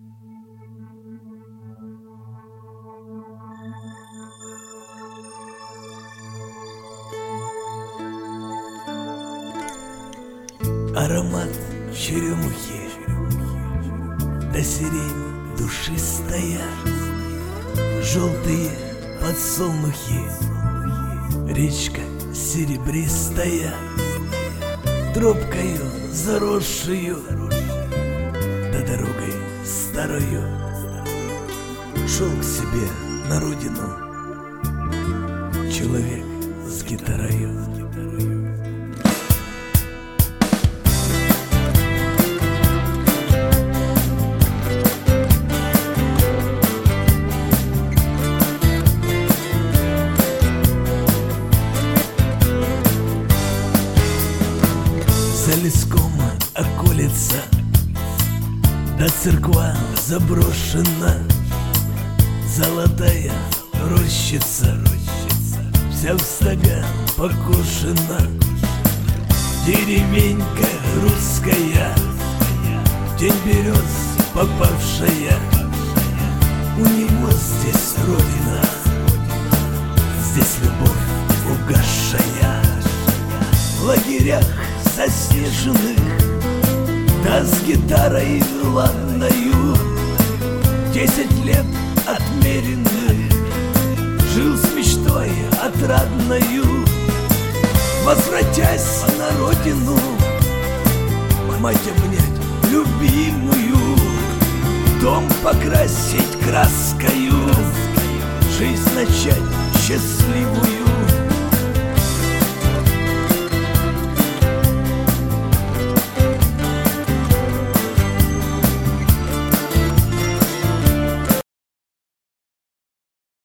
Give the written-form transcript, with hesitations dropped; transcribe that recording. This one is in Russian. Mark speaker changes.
Speaker 1: Аромат черемухи, да сирень душистая, желтые подсолнухи, речка серебристая, тропкою заросшую, да дорогой старою шел к себе на родину человек с гитарою. За леском околица, да церква заброшена, золотая рощица, вся в стоган покошена. Деревенька русская, тень берез попавшая, у него здесь родина, здесь любовь угасшая. В лагерях заснеженных, да с гитарой ладною, 10 лет отмеренных жил с мечтой отрадною. Возвратясь на родину, мать обнять любимую, дом покрасить краскою, жизнь начать счастливую.